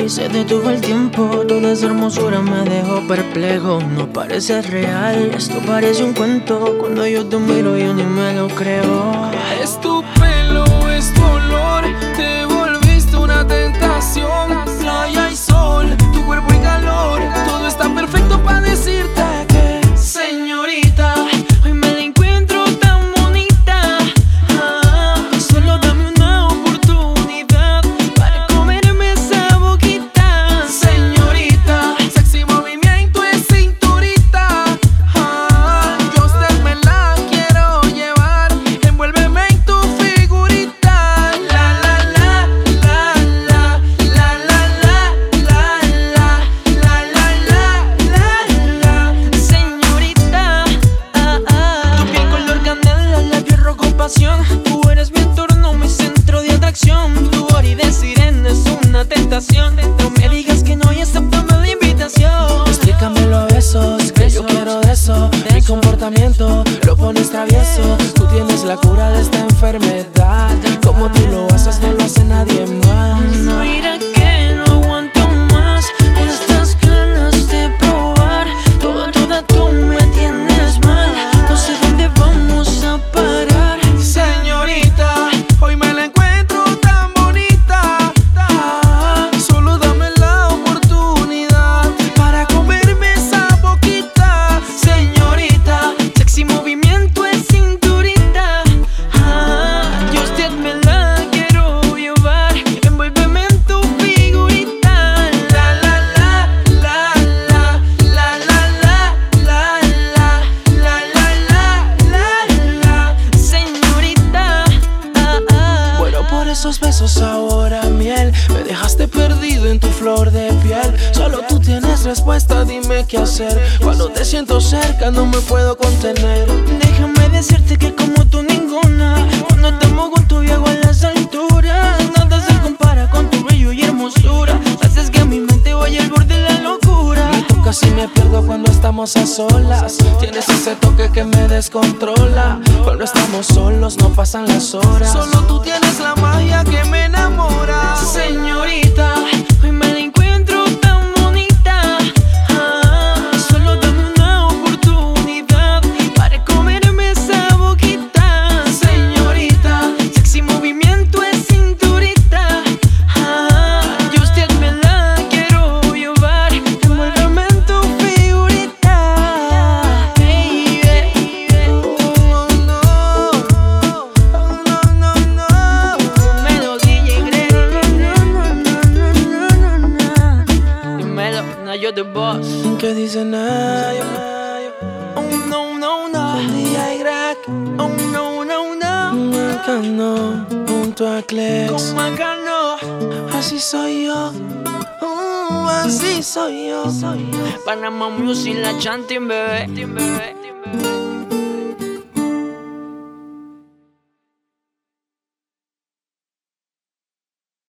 y se detuvo el tiempo. Toda esa hermosura me dejó perplejo. No parece real, esto parece un cuento. Cuando yo te miro yo ni me lo creo. Es tu pelo, es tu olor, te volviste una tentación. Playa y sol, tu cuerpo y calor, todo está perfecto para decirte que, señorita, hoy me la encuentro tan bonita. Solo dame una oportunidad para comerme esa boquita. Señorita, sexy movimiento es cinturita. Yo a usted me la quiero llevar, envuélveme en tu figurita. La la la la la la la la la la. Señorita, tu piel color canela, la piel rojo pasión. Tú eres mi entorno, mi centro de atracción. Tu body de sirena es una tentación. No me digas que no y acéptame la invitación. Explícamelo a besos, que yo quiero de eso. Mi comportamiento lo pones travieso. Tú tienes la cura de esta enfermedad. Como tú lo haces, no lo hace nadie más. Mira que no aguanto más estas ganas de probar. Toda tú me tienes mal. No sé dónde vamos a parar. Señorita, hoy me la encuentro tan bonita. Solo dame la oportunidad para comerme esa boquita. Señorita, sexy movimiento es cinturita. Yo a usted me la quiero llevar, envuélveme en tu figurita. La la la la la la la la la. Señorita, Muero por esos besos sabor a miel. Me dejaste perdido en tu flor de piel. Solo tú tienes respuesta, dime qué hacer. Cuando te siento cerca no me puedo contener. déjame decirte que como tú ninguna. Cuando estamos juntos viajo a las alturas. Nada se compara con tu brillo y hermosura. Haces que mi mente vaya al borde de la locura. Me toca si me pierdo cuando estamos a solas. Tienes ese toque que me descontrola. Cuando estamos solos no pasan las horas. solo tú tienes la magia que me enamora. Señorita, hoy me la encuentro tan bonita. Solo dame una oportunidad para comerme esa boquita. Señorita, Sexy movimiento es cinturita. Yo a usted me la quiero llevar, envuélveme en tu figurita. Baby. oh no, oh no, no, no. Dímelo, DJ Greg. Dímelo, Nayo the Boss. ¿Qué dicen ellos? Oh no, no, no. DJ Greg, Oh no, no, no. Macano, junto a Clex. Con Macano, Así soy yo, así soy yo. Panama Music, la chanting, bebé.